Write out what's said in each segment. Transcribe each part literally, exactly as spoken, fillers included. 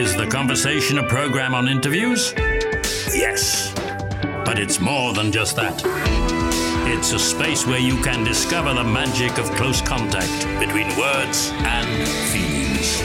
Is The Conversation a program on interviews? Yes. But it's more than just that. It's a space where you can discover the magic of close contact between words and feelings.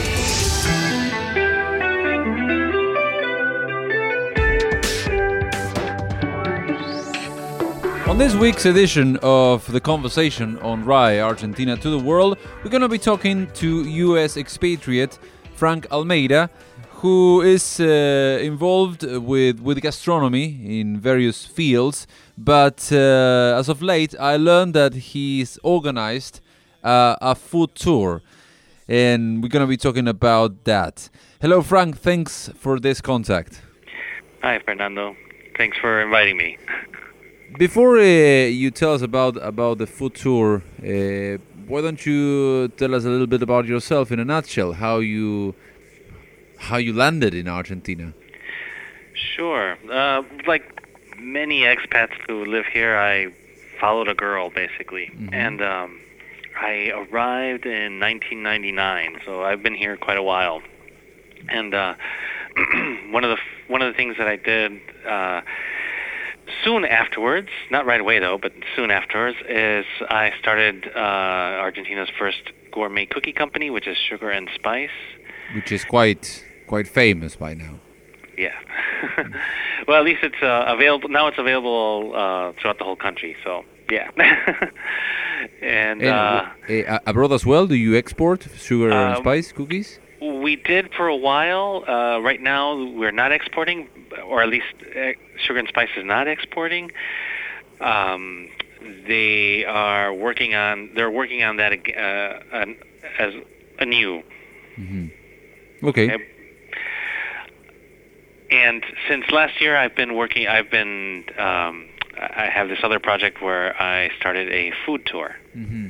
On this week's edition of The Conversation on R A I Argentina to the World, we're going to be talking to U S expatriate Frank Almeida, who is uh, involved with, with gastronomy in various fields. But uh, as of late, I learned that he's organized uh, a food tour, and we're going to be talking about that. Hello, Frank. Thanks for this contact. Hi, Fernando. Thanks for inviting me. Before uh, you tell us about, about the food tour, uh, why don't you tell us a little bit about yourself in a nutshell, how you how you landed in Argentina? Sure. Uh, like many expats who live here, I followed a girl, basically. Mm-hmm. And um, I arrived in nineteen ninety-nine, so I've been here quite a while. And uh, one of the one of the things that I did uh, soon afterwards, not right away though, but soon afterwards, is I started uh, Argentina's first gourmet cookie company, which is Sugar and Spice. Which is quite quite famous by now. Yeah. Well, at least it's uh, available now. It's available uh, throughout the whole country. So yeah. and and uh, uh, abroad as well. Do you export Sugar um, and Spice cookies? We did for a while. Uh, right now, we're not exporting, or at least uh, Sugar and Spice is not exporting. Um, they are working on. They're working on that uh, an, as anew. Mm-hmm. Okay. Uh, and since last year, I've been working. I've been. Um, I have this other project where I started a food tour. Mm-hmm.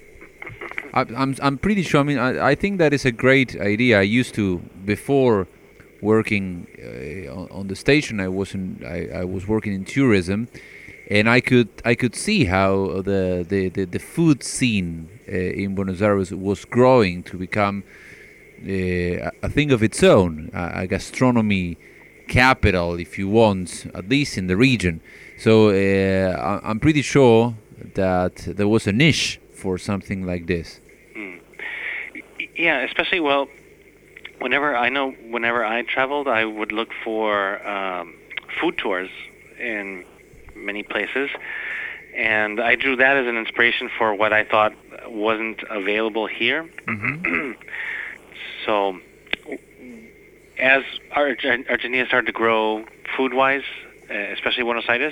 I, I'm I'm pretty sure. I mean, I, I think that is a great idea. I used to before working uh, on, on the station. I wasn't. I, I was working in tourism, and I could I could see how the the, the, the food scene uh, in Buenos Aires was growing to become uh, a thing of its own, a, a gastronomy capital, if you want, at least in the region. So uh, I'm pretty sure that there was a niche for something like this. Mm. Yeah, especially, well, whenever I know, whenever I traveled, I would look for um, food tours in many places, and I drew that as an inspiration for what I thought wasn't available here. Mm-hmm. So, as Argentina started to grow food-wise, especially Buenos Aires,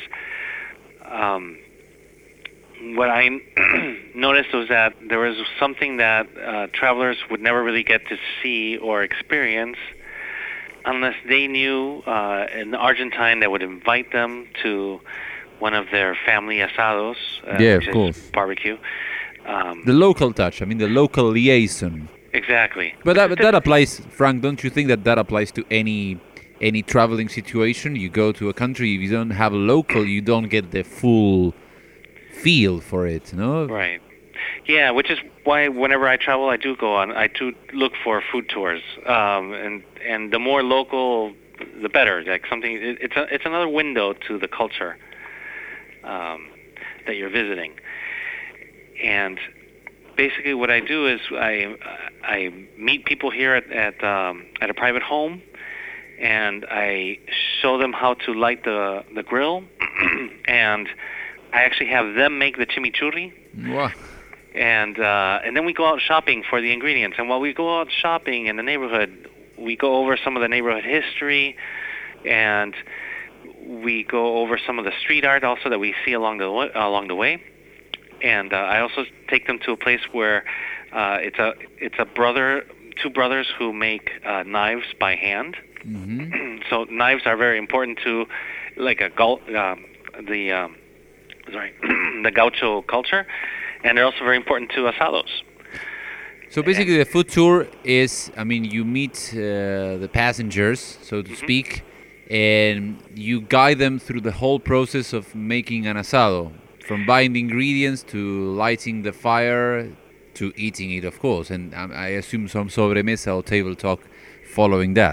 um, what I noticed was that there was something that uh, travelers would never really get to see or experience unless they knew uh, an Argentine that would invite them to one of their family asados, uh, yeah, which of course. is barbecue. Um, the local touch, I mean the local liaison. Exactly. But that, but that applies, Frank, don't you think that that applies to any any traveling situation? You go to a country, if you don't have a local, you don't get the full feel for it, no? Right. Yeah, which is why whenever I travel, I do go on. I do look for food tours, um, and and the more local, the better. Like something, it, it's a, it's another window to the culture um, that you're visiting. And basically, what I do is I I meet people here at at, um, at a private home, and I show them how to light the the grill, and I actually have them make the chimichurri. Wow. And uh, and then we go out shopping for the ingredients. And while we go out shopping in the neighborhood, we go over some of the neighborhood history, and we go over some of the street art also that we see along the way, along the way. And uh, I also take them to a place where uh, it's a it's a brother, two brothers who make uh, knives by hand. Mm-hmm. So knives are very important to, like a gau- uh, the um, sorry the gaucho culture. And they're also very important to asados. So basically, the food tour is, I mean, you meet uh, the passengers, so to mm-hmm. speak, and you guide them through the whole process of making an asado, from buying the ingredients to lighting the fire to eating it, of course. And um, I assume some sobremesa or table talk following that.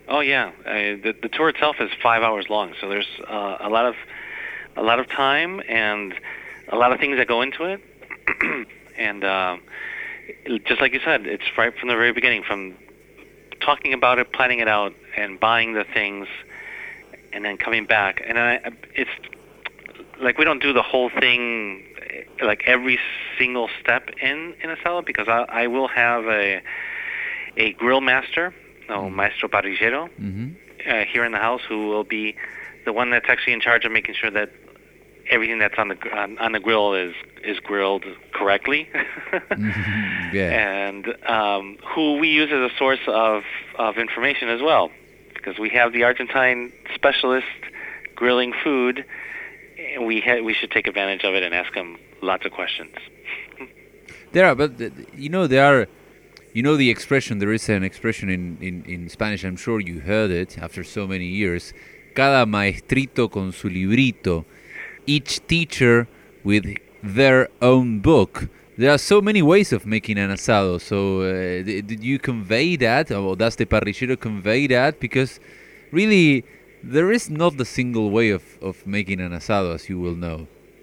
Oh yeah, uh, the the tour itself is five hours long, so there's uh, a lot of a lot of time and a lot of things that go into it. And uh, just like you said, it's right from the very beginning, from talking about it, planning it out, and buying the things, and then coming back. And I, it's like we don't do the whole thing, like every single step in in asado, because I, I will have a a grill master, no maestro parrillero, Mm-hmm. uh, here in the house, who will be the one that's actually in charge of making sure that everything that's on the gr- on, on the grill is is grilled correctly. Mm-hmm. Yeah. And um, who we use as a source of, of information as well, because we have the Argentine specialist grilling food, and we ha- we should take advantage of it and ask him lots of questions. There are, but th- you know, there are, you know, the expression. There is an expression in, in, in Spanish. I'm sure you heard it after so many years. Cada maestrito con su librito. Each teacher with their own book. There are so many ways of making an asado. So uh, d- did you convey that, or does the parrillero convey that? Because really, there is not the single way of, of making an asado, as you will know.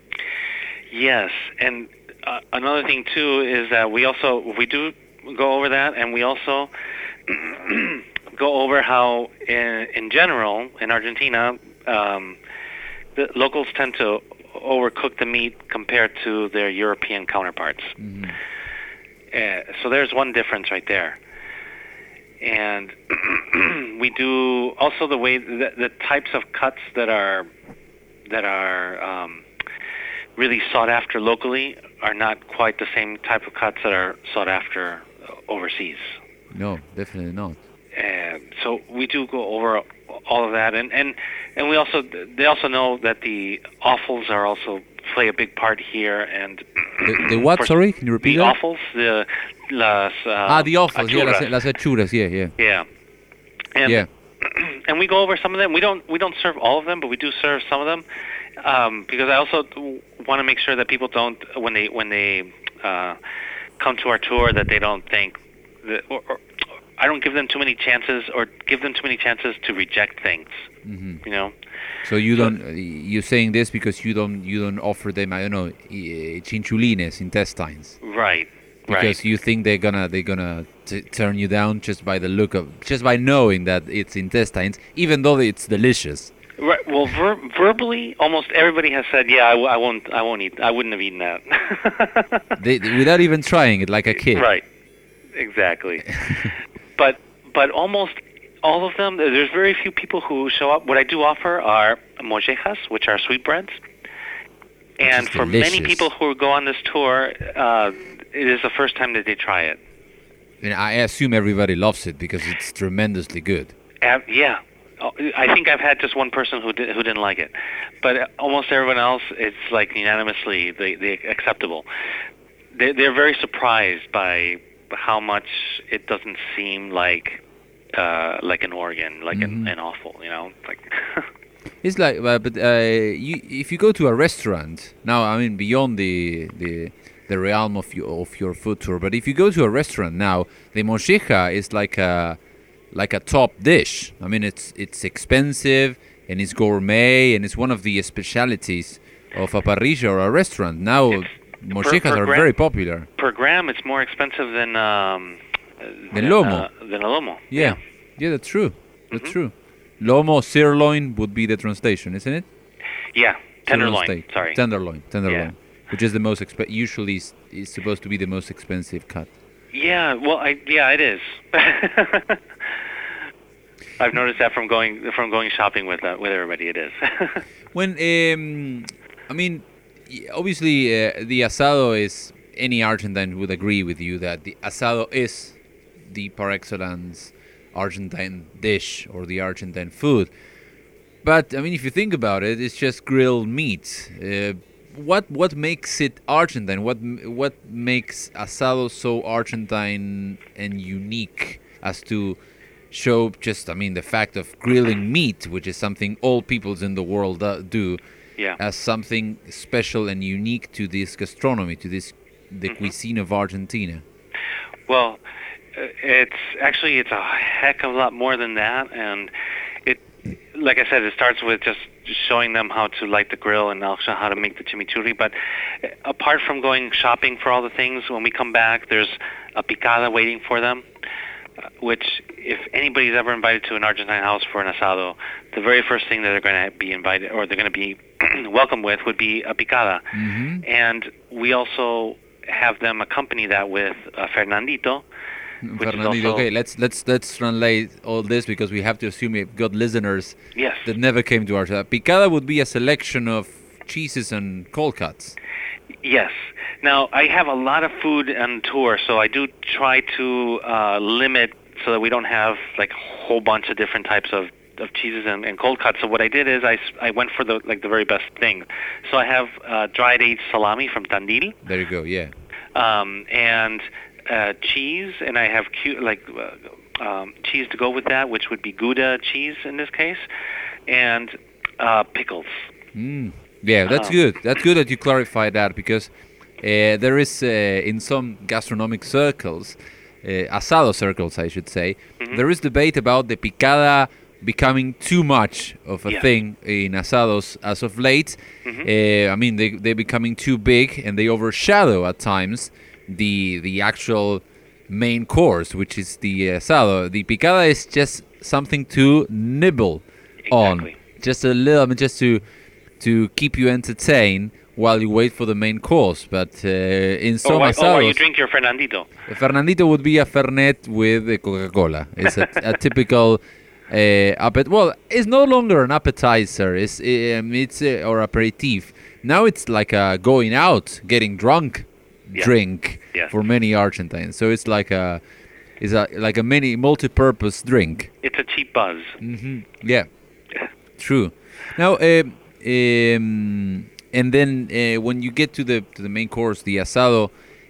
Yes, and uh, another thing too is that we also we do go over that, and we also go over how in in general in Argentina, um, the locals tend to overcook the meat compared to their European counterparts. Mm-hmm. Uh, so there's one difference right there. And we do also the way the, the types of cuts that are that are um, really sought after locally are not quite the same type of cuts that are sought after overseas. No, definitely not. And so we do go over all of that, and, and, and we also they also know that the offals are also play a big part here. And The, the what? Sorry, can you repeat the that? offals, the las uh, Ah, the offals. Yeah, las, achuras. las achuras. Yeah, yeah. Yeah. And, Yeah. and we go over some of them. We don't we don't serve all of them, but we do serve some of them, um, because I also want to make sure that people don't, when they when they uh, come to our tour, that they don't think that, or, or I don't give them too many chances or give them too many chances to reject things. Mm-hmm. You know. So you don't. uh, You're saying this because you don't. You don't offer them. I don't know, eh, chinchulines, intestines. Right. Because Right. you think they're gonna they're gonna t- turn you down just by the look of, just by knowing that it's intestines, even though it's delicious. Right. Well, ver- verbally, almost everybody has said, "Yeah, I, w- I won't. I won't eat. I wouldn't have eaten that." They, without even trying it, like a kid. Right. Exactly. but but almost all of them. There's very few people who show up. What I do offer are mollejas, which are sweetbreads. And is for many delicious. people who go on this tour, uh, it is the first time that they try it. And I assume everybody loves it because it's tremendously good. Uh, yeah. Oh, I think I've had just one person who did, who didn't like it, but almost everyone else, it's like unanimously they they acceptable. They they're very surprised by how much it doesn't seem like uh, like an organ, like Mhm. an, an offal, you know, like. It's like, uh, but uh, you, if you go to a restaurant now, I mean beyond the the the realm of your of your food tour, but if you go to a restaurant now, the molleja is like a like a top dish. I mean, it's it's expensive and it's gourmet and it's one of the specialities of a parrilla or a restaurant. Now, It's- mollejas per are gram- very popular. Per gram, it's more expensive than um, Than lomo. uh, than a lomo. Yeah, yeah, that's true. That's Mhm. true. Lomo, sirloin would be the translation, isn't it? Yeah, Sirloin tenderloin. steak. Sorry. Tenderloin, tenderloin, which is the most exp- usually is, is supposed to be the most expensive cut. Yeah, well, I yeah, it is. I've noticed that from going from going shopping with uh, with everybody. It is. When um, I mean, y- obviously uh, the asado is. Any Argentine would agree with you that the asado is the par excellence Argentine dish or the Argentine food. But I mean, if you think about it, it's just grilled meat. Uh, what what makes it Argentine? What m- what makes asado so Argentine and unique as to show just I mean the fact of grilling meat, which is something all peoples in the world uh, do, Yeah. as something special and unique to this gastronomy, to this the Mhm. cuisine of Argentina. Well, it's actually it's a heck of a lot more than that, and it, like I said, it starts with just showing them how to light the grill and also how to make the chimichurri. But apart from going shopping for all the things, when we come back, there's a picada waiting for them, which if anybody's ever invited to an Argentine house for an asado, the very first thing that they're going to be invited, or they're going to be welcome with, would be a picada. Mm-hmm. And we also have them accompany that with a Fernandito. Fernandito, okay, let's let's let's translate all this because we have to assume we've got listeners yes. that never came to our show. Picada would be a selection of cheeses and cold cuts. Yes. Now, I have a lot of food on tour, so I do try to uh, limit so that we don't have like a whole bunch of different types of, of cheeses and, and cold cuts. So what I did is I, I went for the like the very best thing. So I have uh, dried aged salami from Tandil. There you go, yeah. Um, and uh, cheese, and I have cute, like uh, um, cheese to go with that, which would be Gouda cheese in this case, and uh, pickles. Mm. Yeah, that's Um, good. That's good that you clarify that because uh, there is uh, in some gastronomic circles, uh, asado circles, I should say, Mm-hmm. there is debate about the picada becoming too much of a Yeah. thing in asados as of late. Mm-hmm. Uh, I mean, they they're becoming too big and they overshadow at times the the actual main course, which is the asado. The picada is just something to nibble on, Exactly. just a little, I mean, just to to keep you entertained while you wait for the main course. But uh, in some Or, why- or while you asados, drink your Fernandito. Fernandito would be a Fernet with a Coca-Cola. It's a, a typical uh, appet. Well, it's no longer an appetizer. It's um, it's uh, or aperitif. Now it's like a going out, getting drunk Yeah. drink Yeah. for many Argentines. So it's like a it's a like a many multi-purpose drink. It's a cheap buzz. Hmm Yeah, true. Now, uh, um, and then uh, when you get to the to the main course, the asado,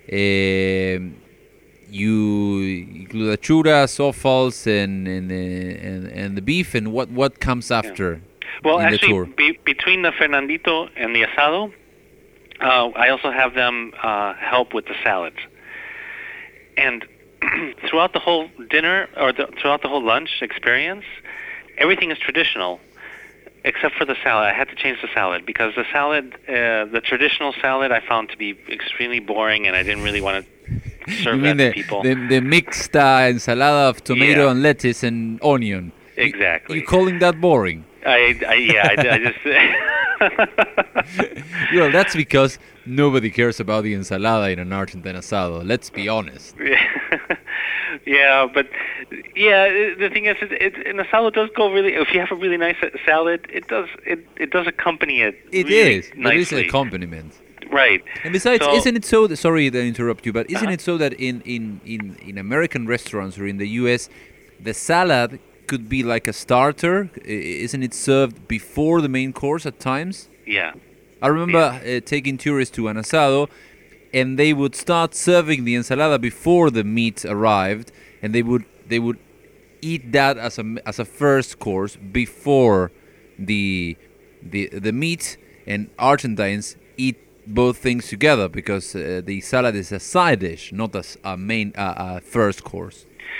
um you include the churras, offals, and and, uh, and and the beef. And what what comes after? Well, in the actually, tour? be, between the Fernandito and the asado, uh, I also have them uh, help with the salads. And throughout the whole dinner, or the, throughout the whole lunch experience, everything is traditional, except for the salad. I had to change the salad because the salad, uh, the traditional salad, I found to be extremely boring, and I didn't really want to serve You that mean the, to people. the the mixed uh, ensalada of tomato Yeah. and lettuce and onion? You- Exactly. You calling that boring? I, I yeah, I, I just. Well, that's because nobody cares about the ensalada in an Argentine asado. Let's be honest. Yeah, but yeah, it- the thing is, it, it, an asado does go really. If you have a really nice salad, it does it, it does accompany it. It really is. There is an nicely. accompaniment. Right. And besides, So- isn't it so? That, sorry to interrupt you, but isn't Uh-huh. it so that in, in, in, in American restaurants or in the U S, the salad could be like a starter? I- Isn't it served before the main course at times? Yeah. I remember uh, taking tourists to an asado, and they would start serving the ensalada before the meat arrived, and they would they would eat that as a as a first course before the the the meat. And Argentines eat both things together because uh, the salad is a side dish, not as a main uh, a first course.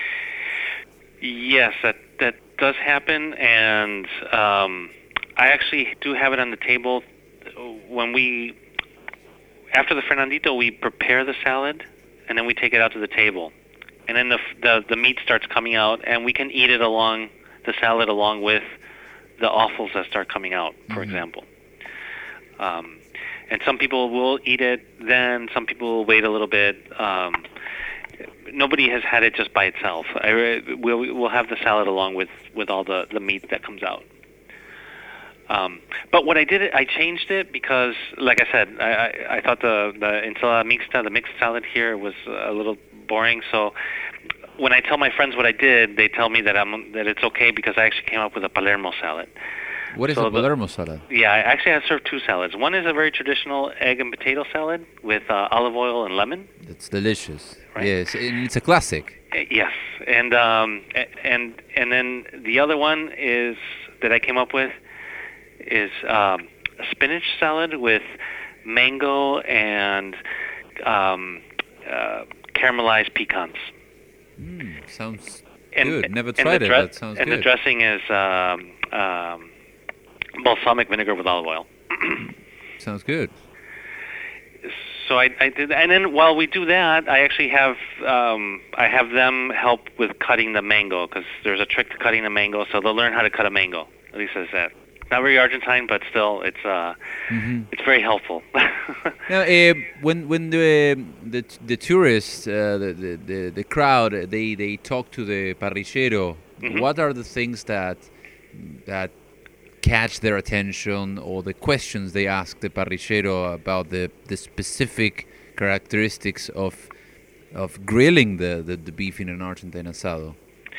Yes, that that does happen, and um, I actually do have it on the table when we. After the Fernandito, we prepare the salad, and then we take it out to the table, and then the the, the meat starts coming out, and we can eat it along the salad along with the offals that start coming out, for Mhm. example. Um, and some people will eat it then. Some people will wait a little bit. Um, nobody has had it just by itself. I, re- we'll we'll have the salad along with, with all the, the meat that comes out. Um, but what I did, I changed it because, like I said, I, I, I thought the, the ensalada mixta, the mixed salad here, was a little boring. So when I tell my friends what I did, they tell me that I'm that it's okay because I actually came up with a Palermo salad. What is So a the- Palermo salad? Yeah, I actually have served two salads. One is a very traditional egg and potato salad with uh, olive oil and lemon. It's delicious. Right. Yes, and it's a classic. Uh, Yes, and um, a- and and then the other one is that I came up with is um, a spinach salad with mango and um, uh, caramelized pecans. Mm, sounds And, good. Never and tried the it, dre- but sounds and good. the dressing is um, um, balsamic vinegar with olive oil. Sounds good. So I, I did, and then while we do that, I actually have um, I have them help with cutting the mango because there's a trick to cutting the mango. So they'll learn how to cut a mango. At least as that. Not very Argentine, but still, it's uh, hmm it's very helpful. Now, uh, when when the the the tourists, uh, the, the the the crowd, uh, they they talk to the parrillero, Mhm. what are the things that that catch their attention, or the questions they ask the parrillero about the the specific characteristics of of grilling the, the, the beef in an Argentine asado?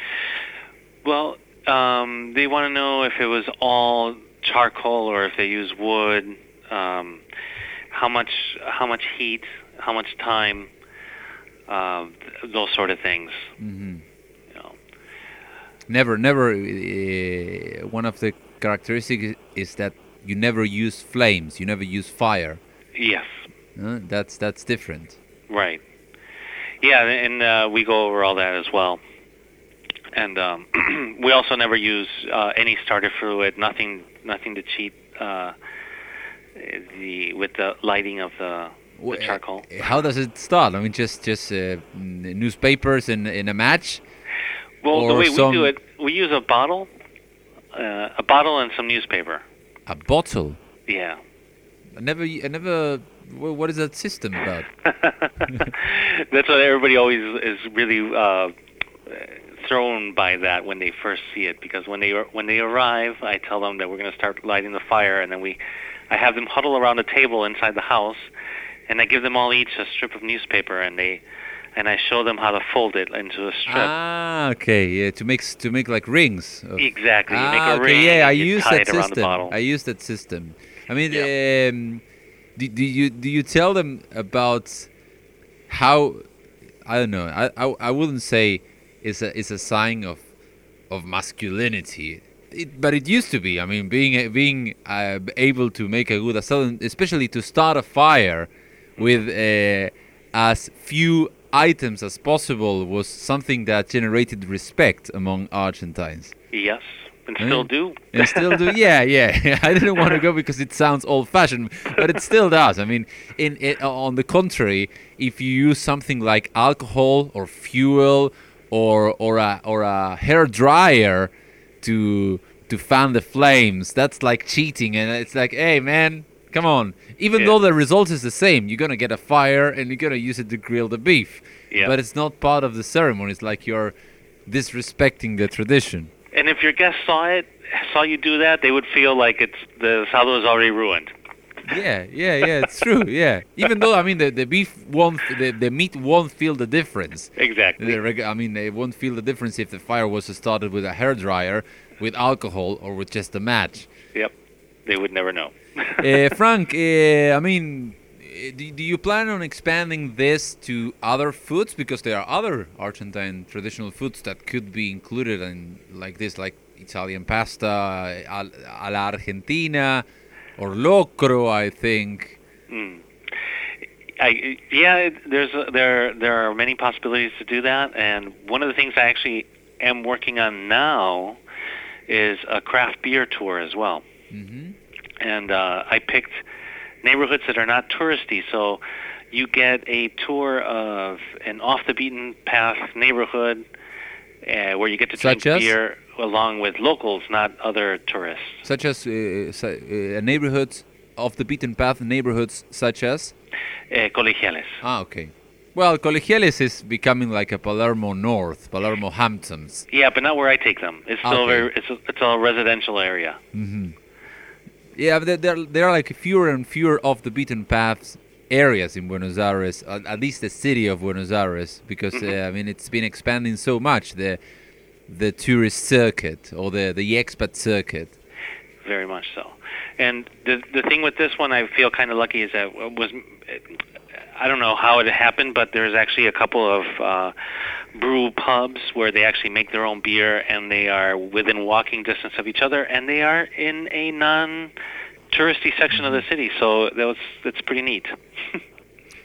Well, um, they want to know if it was all charcoal or if they use wood, um, how much how much heat, how much time, uh, th- those sort of things. hmm You know. Never, never. Uh, one of the characteristics is that you never use flames. You never use fire. Yes, Uh, that's that's different. right. Yeah, and uh, we go over all that as well. And um, we also never use uh, any starter fluid, nothing, nothing to cheat uh, the with the lighting of the, the Wh- charcoal. uh, How does it start? I mean, just just uh, mm, newspapers in in a match. Well, the or way we some- do it, we use a bottle, uh, a bottle and some newspaper. A bottle. Yeah. I never, I never. wh- What is that system about? That's what everybody always is really uh, thrown by that when they first see it, because when they when they arrive, I tell them that we're going to start lighting the fire, and then we, I have them huddle around a table inside the house, and I give them all each a strip of newspaper, and they, and I show them how to fold it into a strip. Ah, okay. Yeah, to make s- to make like rings. of- Exactly. You Ah, make a okay. ring. Yeah, I and you use tie that it around the system. bottle. I use that system. I mean, Yeah. um, do, do you do you tell them about how? I don't know. I, I, I wouldn't say it's a it's a sign of of masculinity. It, but it used to be. I mean, being a- being uh, able to make a good asado, especially to start a fire with uh, as few items as possible, was something that generated respect among Argentines. Yes, and Yeah. still do. And still do. Yeah, yeah. I didn't want to go because it sounds old-fashioned, but it still does. I mean, in, in on the contrary, if you use something like alcohol or fuel or or a or a hair dryer to to fan the flames, that's like cheating, and it's like, hey, man, come on. Even Yeah. though the result is the same, you're gonna get a fire and you're gonna use it to grill the beef. Yeah. But it's not part of the ceremony. It's like you're disrespecting the tradition. And if your guests saw it, saw you do that, they would feel like it's the asado is already ruined. Yeah, yeah, yeah, it's true. Yeah, even though I mean the, the beef won't, the, the meat won't feel the difference. Exactly. The reg- I mean, they won't feel the difference if the fire was started with a hair dryer, with alcohol, or with just a match. Yep. They would never know. uh, Frank, uh, I mean, uh, do, do you plan on expanding this to other foods? Because there are other Argentine traditional foods that could be included in like this, like Italian pasta, a, a la Argentina, or locro, I think. Mm. I, yeah, it- there's a, there there are many possibilities to do that, and one of the things I actually am working on now is a craft beer tour as well. Mm-hmm. And uh, I picked neighborhoods that are not touristy, so you get a tour of an off-the-beaten-path neighborhood uh, where you get to drink Such as? beer along with locals, not other tourists. Such as uh, su- uh, neighborhoods, off the beaten path neighborhoods, such as? Uh, colegiales. Ah, okay. Well, Colegiales is becoming like a Palermo North, Palermo Hamptons. Yeah, but not where I take them. It's still Okay. very, it's a, it's a residential area. Mm-hmm. Yeah, but there, there, there are like fewer and fewer off the beaten paths areas in Buenos Aires, at, at least the city of Buenos Aires, because Mhm. uh, I mean it's been expanding so much, the the tourist circuit or the the expat circuit. Very much so. And the the thing with this one, I feel kind of lucky, is that it was, I don't know how it happened, but there's actually a couple of uh, brew pubs where they actually make their own beer, and they are within walking distance of each other, and they are in a non-touristy section of the city. So that was that's pretty neat.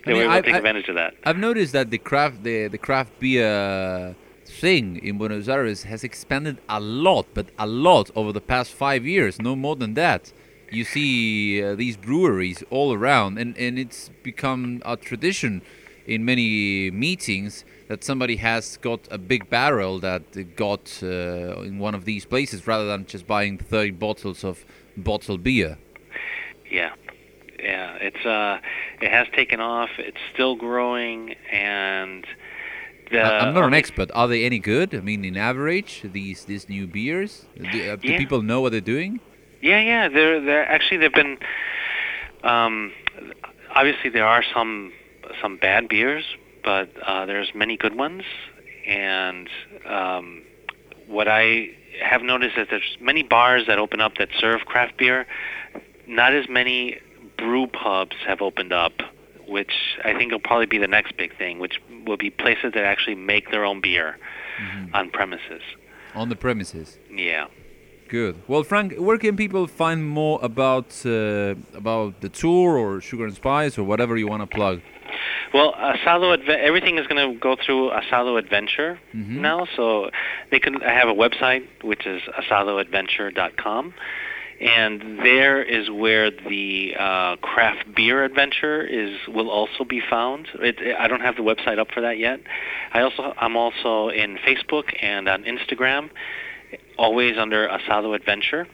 they I mean, were able I- to take I- advantage of that. I've noticed that the craft the, the craft beer thing in Buenos Aires has expanded a lot, but a lot over the past five years, no more than that. You see uh, these breweries all around, and, and it's become a tradition in many meetings that somebody has got a big barrel that they got uh, in one of these places rather than just buying thirty bottles of bottled beer. Yeah, yeah. It's uh, it has taken off. It's still growing, and the I- I'm not an only- expert. Are they any good? I mean, in average, these these new beers, do, uh, do Yeah. people know what they're doing? Yeah, yeah. They're they're actually they've been. Um, obviously, there are some some bad beers, but uh, there's many good ones. And um, what I have noticed is there's many bars that open up that serve craft beer. Not as many brew pubs have opened up, which I think will probably be the next big thing, which will be places that actually make their own beer Mm-hmm. on premises. On the premises. Yeah. Good. Well, Frank, where can people find more about uh, about the tour or Sugar and Spice or whatever you want to plug? Well, Asado Adve- everything is going to go through Asado Adventure Mhm. now, so they can. I have a website which is asado adventure dot com, and there is where the uh, craft beer adventure is will also be found. It, I don't have the website up for that yet. I also I'm also in Facebook and on Instagram, always under Asado Adventure.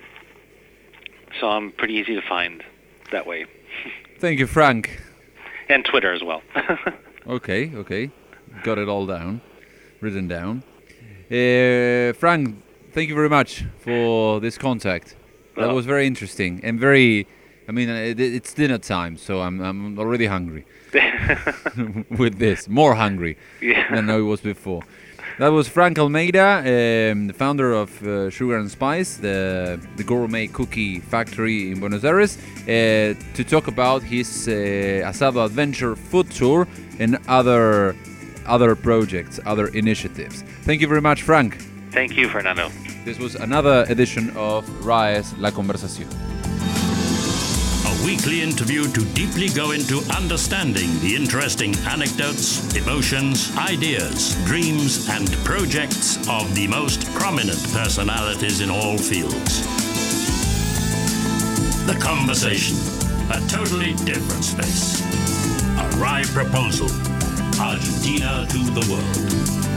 So I'm pretty easy to find that way, Thank you, Frank. and Twitter as well. Okay, okay. Got it all down, written down. Uh, Frank, thank you very much for this contact. That Oh. was very interesting and very. I mean, uh, it, it's dinner time, so I'm I'm already hungry with this. More hungry Yeah. than I was before. That was Frank Almeida, um, the founder of uh, Sugar and Spice, the, the gourmet cookie factory in Buenos Aires, uh, to talk about his uh, Asado Adventure food tour and other other projects, other initiatives. Thank you very much, Frank. Thank you, Fernando. This was another edition of R A E S La Conversación. A weekly interview to deeply go into understanding the interesting anecdotes, emotions, ideas, dreams, and projects of the most prominent personalities in all fields. The Conversation, a totally different space. A R A E proposal, Argentina to the world.